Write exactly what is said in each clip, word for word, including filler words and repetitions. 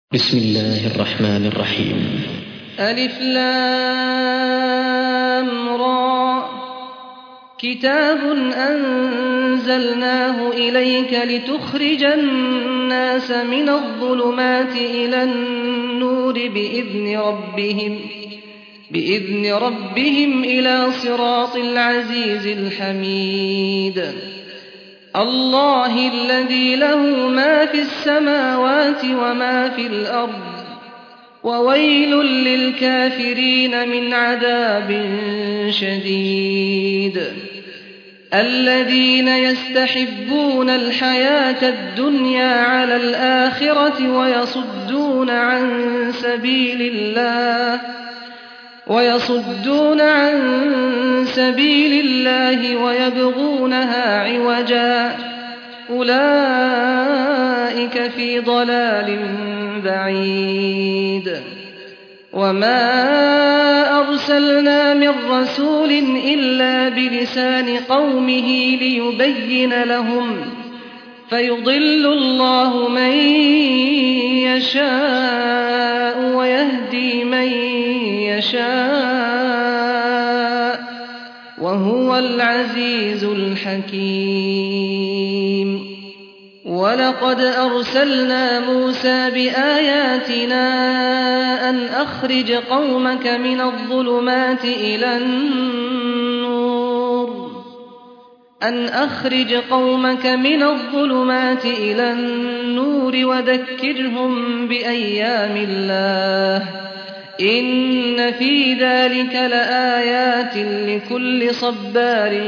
بسم الله الرحمن الرحيم. ألف لام را كتاب أنزلناه إليك لتخرج الناس من الظلمات إلى النور بإذن ربهم بإذن ربهم إلى صراط العزيز الحميد الله الذي له ما في السماوات وما في الأرض وويل للكافرين من عذاب شديد الذين يستحبون الحياة الدنيا على الآخرة ويصدون عن سبيل الله ويصدون عن سبيل الله ويبغونها عوجا أولئك في ضلال بعيد وما أرسلنا من رسول إلا بلسان قومه ليبين لهم فيضل الله من يشاء ويهدي من يشاء وهو العزيز الحكيم ولقد أرسلنا موسى بآياتنا أن أخرج قومك من الظلمات إلى النور أن أخرج قومك من الظلمات إلى النور وذكرهم بأيام الله إن في ذلك لآيات لكل صبار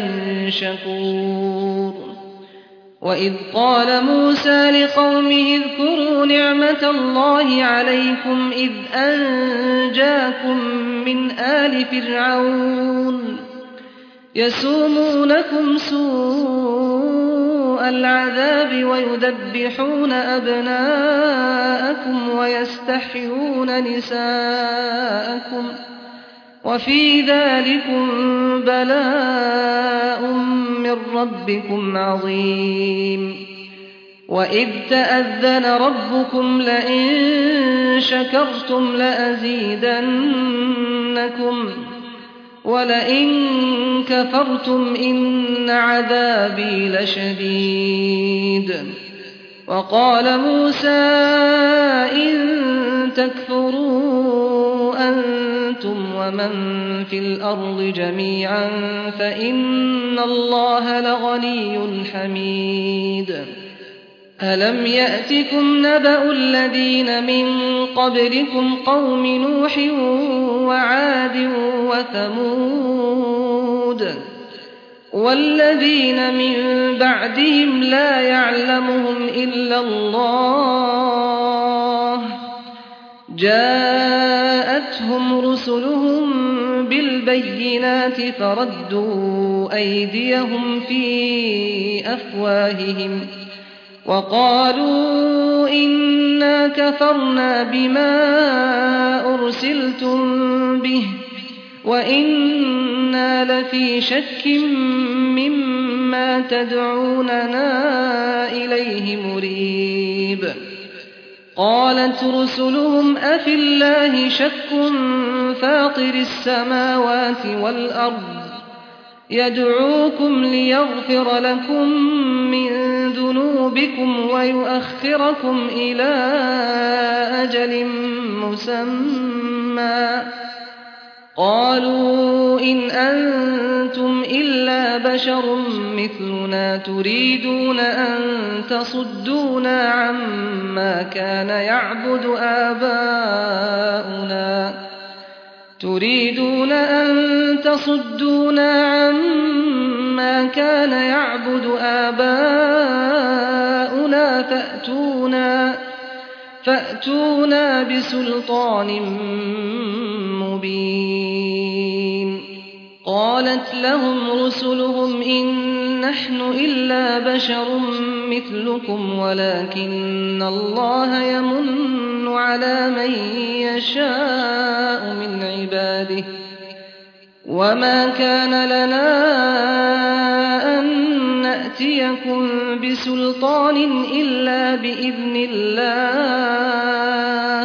شكور وإذ قال موسى لقومه اذكروا نعمة الله عليكم إذ أنجاكم من آل فرعون يسومونكم سوء العذاب ويذبحون أبناءكم ويستحيون نساءكم وفي ذلكم بلاء من ربكم عظيم وإذ تأذن ربكم لئن شكرتم لأزيدنكم ولئن كفرتم إن عذابي لشديد وقال موسى إن تكفروا أنتم ومن في الأرض جميعا فإن الله لغني حميد ألم يأتكم نبأ الذين من قبلكم قوم نوح وعاد وثمود والذين من بعدهم لا يعلمهم إلا الله جاءتهم رسلهم بالبينات فردوا أيديهم في أفواههم وقالوا إنا كفرنا بما أرسلتم به وإنا لفي شك مما تدعوننا إليه مريب قالت رسلهم أفي الله شك فاطر السماوات والأرض يدعوكم ليغفر لكم من ذنوبكم ويؤخركم إلى أجل مسمى قالوا إن أنتم إلا بشر مثلنا تريدون أن تصدونا عما كان يعبد آباؤنا تريدون أن تصدونا عما كان يعبد آباؤنا فأتونا فأتونا بسلطان مبين قالت لهم رسلهم إن نحن إلا بشر مثلكم ولكن الله يمن على من يشاء من عباده وما كان لنا أن نأتيكم بسلطان إلا بإذن الله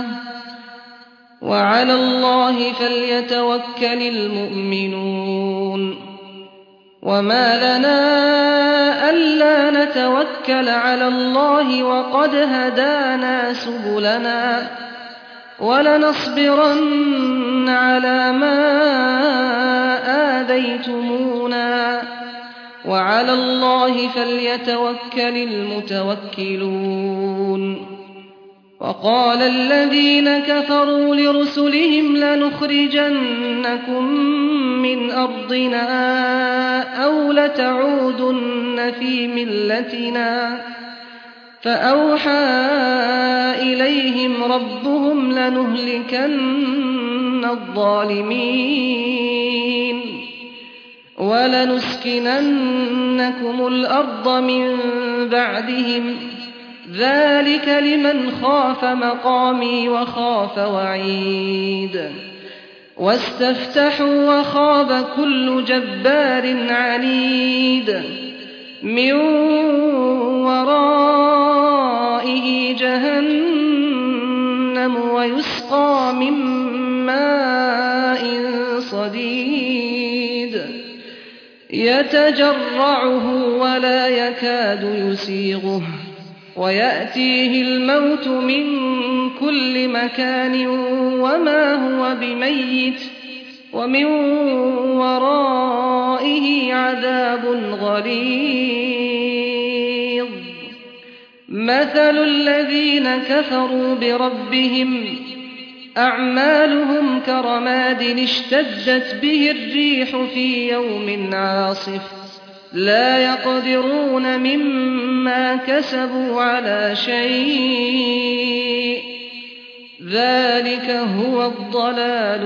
وعلى الله فليتوكل المؤمنون وما لنا ألا نتوكل على الله وقد هدانا سبلنا ولنصبرن على ما آذيتمونا وعلى الله فليتوكل المتوكلون وقال الذين كفروا لرسلهم لنخرجنكم من أرضنا أو لتعودن في ملتنا فأوحى إليهم ربهم لنهلكن الظالمين ولنسكننكم الأرض من بعدهم ذلك لمن خاف مقامي وخاف وعيد واستفتحوا وخاب كل جبار عنيد من ورائه جهنم ويسقى من ماء صديد يتجرعه ولا يكاد يسيغه ويأتيه الموت من كل مكان وما هو بميت ومن ورائه عذاب غليظ مثل الذين كفروا بربهم أعمالهم كرماد اشتدت به الريح في يوم عاصف لا يقدرون مما كسبوا على شيء ذلك هو الضلال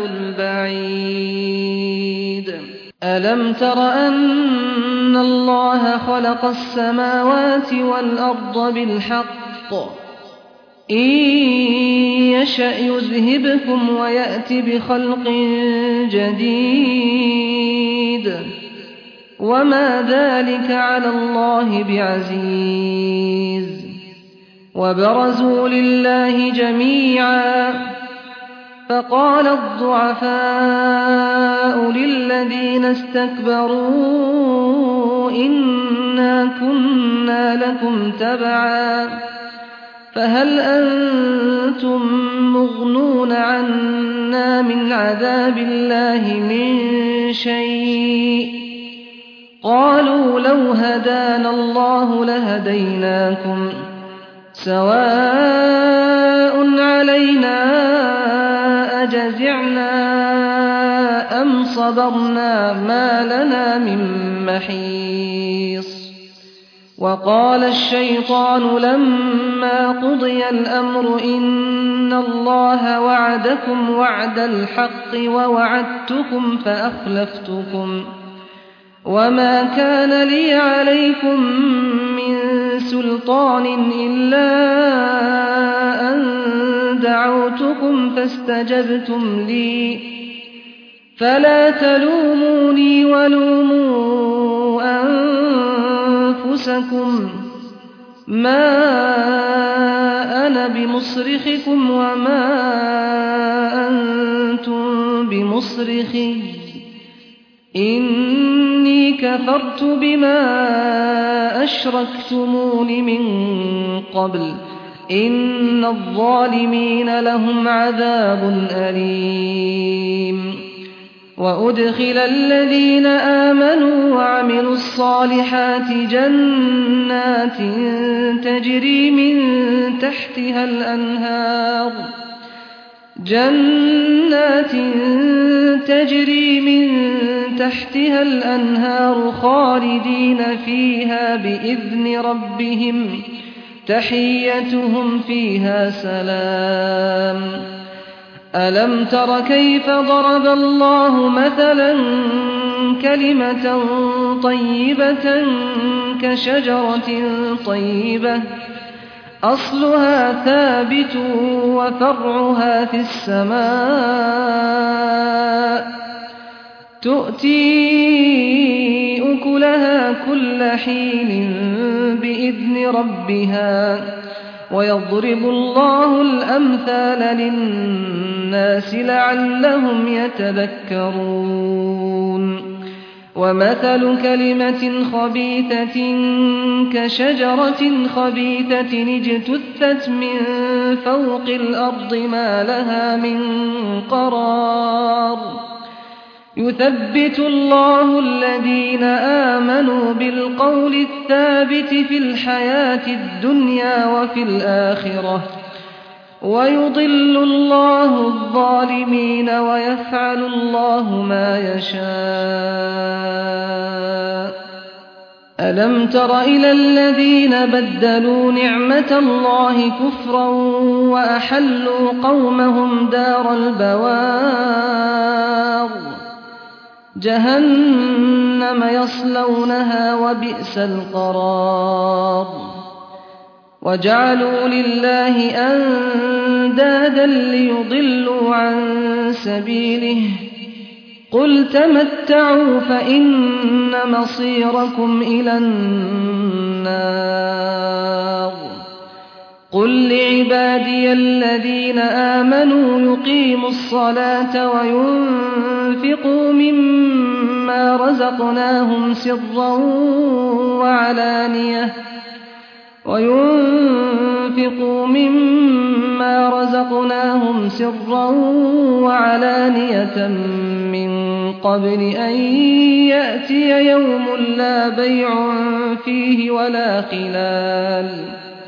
البعيد ألم تر أن الله خلق السماوات والأرض بالحق إن يشأ يذهبكم ويأتي بخلق جديد وما ذلك على الله بعزيز وبرزوا لله جميعا فقال الضعفاء للذين استكبروا إنا كنا لكم تبعا فهل أنتم مغنون عنا من عذاب الله من شيء قالوا لو هدانا الله لهديناكم سواء علينا أجزعنا أم صبرنا ما لنا من محيص وقال الشيطان لما قضي الأمر إن الله وعدكم وعد الحق ووعدتكم فأخلفتكم وما كان لي عليكم من سلطان إلا أن دعوتكم فاستجبتم لي فلا تلوموني ولوموا أنفسكم ما أنا بمصرخكم وما أنتم بمصرخي إني كفرت بما أشركتمون من قبل إن الظالمين لهم عذاب أليم وأدخل الذين آمنوا وعملوا الصالحات جنات تجري من تحتها الأنهار جنات تجري من تحتها الأنهار خالدين فيها بإذن ربهم تحيتهم فيها سلام ألم تر كيف ضرب الله مثلا كلمة طيبة كشجرة طيبة أصلها ثابت وفرعها في السماء تؤتي أكلها كل حين بإذن ربها ويضرب الله الأمثال للناس لعلهم يتذكرون ومثل كلمة خبيثة كشجرة خبيثة اجتثت من فوق الأرض ما لها من قرار يثبت الله الذين آمنوا بالقول الثابت في الحياة الدنيا وفي الآخرة ويضل الله الظالمين ويفعل الله ما يشاء ألم تر إلى الذين بدلوا نعمة الله كفرا وأحلوا قومهم دار البوار جهنم يصلونها وبئس القرار وجعلوا لله أندادا ليضلوا عن سبيله قل تمتعوا فإن مصيركم إلى النار قل لعبادي الذين آمنوا يقيموا الصلاة وينفقوا مما رزقناهم سرا وعلانية وينفقوا مما رزقناهم سرا وعلانية من قبل أن يأتي يوم لا بيع فيه ولا خلال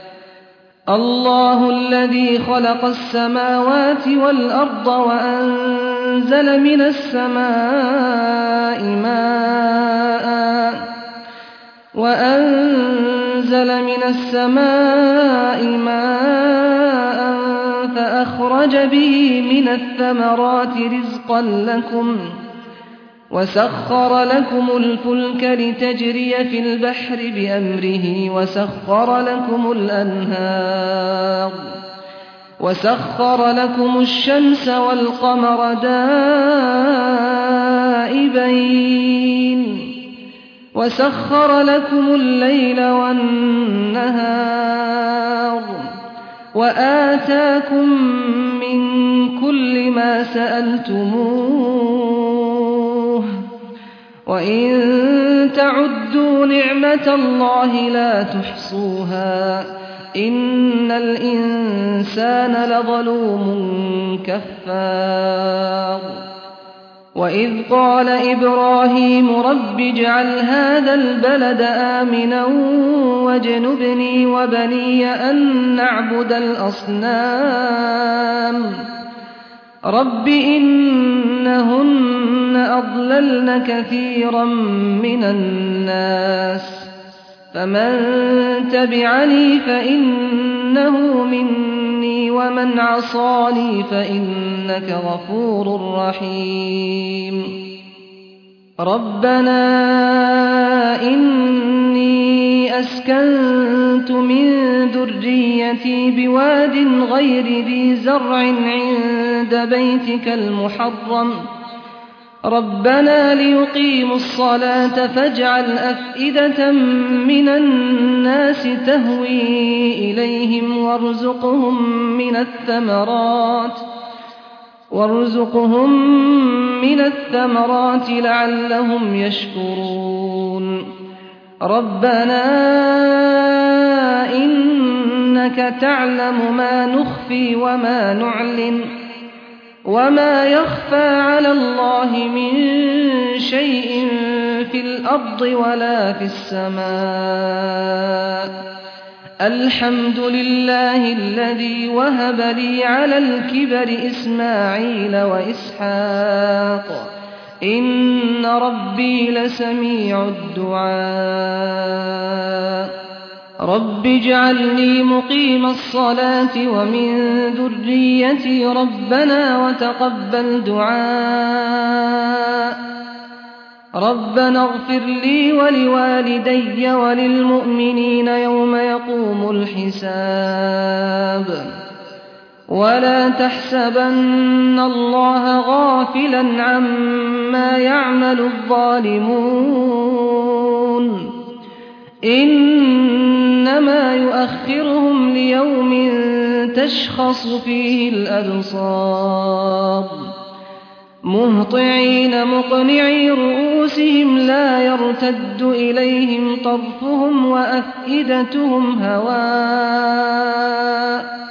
الله الذي خلق السماوات والأرض وأنزل من السماء ماء وأنزل من السماء ماء فأخرج به من الثمرات رزقا لكم وسخر لكم الفلك لتجري في البحر بأمره وسخر لكم الأنهار وسخر لكم الشمس والقمر دائبين وسخر لكم الليل والنهار وآتاكم من كل ما سألتموه وإن تعدوا نعمة الله لا تحصوها إن الإنسان لظلوم كفار وإذ قال إبراهيم رب اجعل هذا البلد آمنا واجنبني وبني أن نعبد الأصنام رب إنهن أضللن كثيرا من الناس فمن تبعني فإنه مني ومن عصاني فإنك غفور رحيم ربنا إني أسكنت من ذريتي بواد غير ذي زرع عند بيتك المحرم ربنا ليقيموا الصلاة فاجعل أفئدة من الناس تهوي إليهم وارزقهم من الثمرات وارزقهم من الثمرات لعلهم يشكرون ربنا إنك تعلم ما نخفي وما نعلن وما يخفى على الله من شيء في الأرض ولا في السماء الحمد لله الذي وهب لي على الكبر إسماعيل وإسحاق إن ربي لسميع الدعاء رب اجعلني مقيم الصلاة ومن ذريتي ربنا وتقبل دعاء ربنا اغفر لي ولوالدي وللمؤمنين يوم يقوم الحساب ولا تحسبن الله غافلا عما يعمل الظالمون إن إنما يؤخرهم ليوم تشخص فيه الأبصار مهطعين مقنعي رؤوسهم لا يرتد إليهم طرفهم وأفئدتهم هواء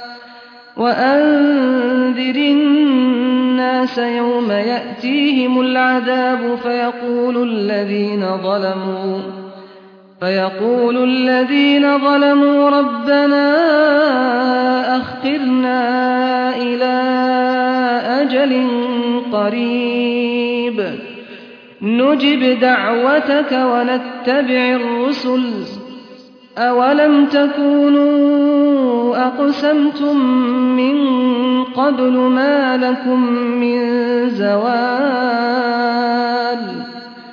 وأنذر الناس يوم يأتيهم العذاب فيقول الذين ظلموا فيقول الذين ظلموا ربنا أخرنا إلى أجل قريب نجب دعوتك ونتبع الرسل أولم تكونوا أقسمتم من قبل ما لكم من زوال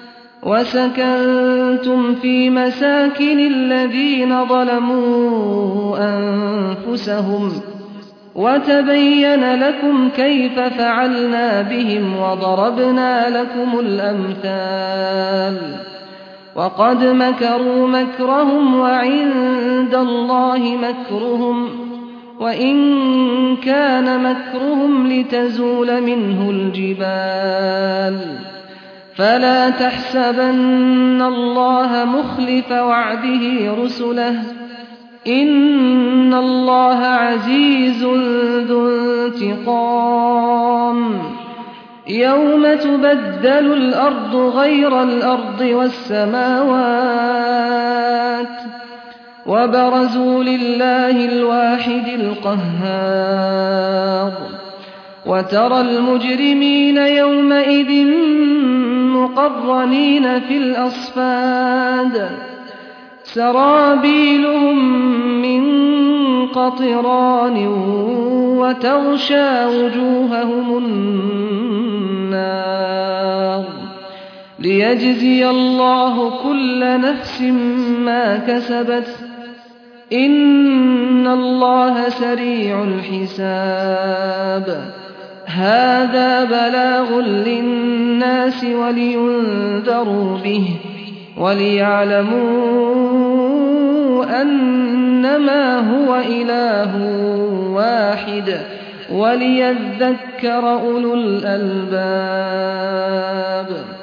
وسكنتم في مساكن الذين ظلموا أنفسهم وتبين لكم كيف فعلنا بهم وضربنا لكم الأمثال وقد مكروا مكرهم وعند الله مكرهم وإن كان مكرهم لتزول منه الجبال فلا تحسبن الله مخلف وعده رسله إن الله عزيز ذو انتقام يوم تبدل الأرض غير الأرض والسماوات وبرزوا لله الواحد القهار وترى المجرمين يومئذ مقرنين في الأصفاد سرابيلهم من قطران وتغشى وجوههم النار ليجزي الله كل نفس ما كسبت إن الله سريع الحساب هذا بلاغ للناس ولينذروا به وليعلموا أنما هو إله واحد وليذكر أولو الألباب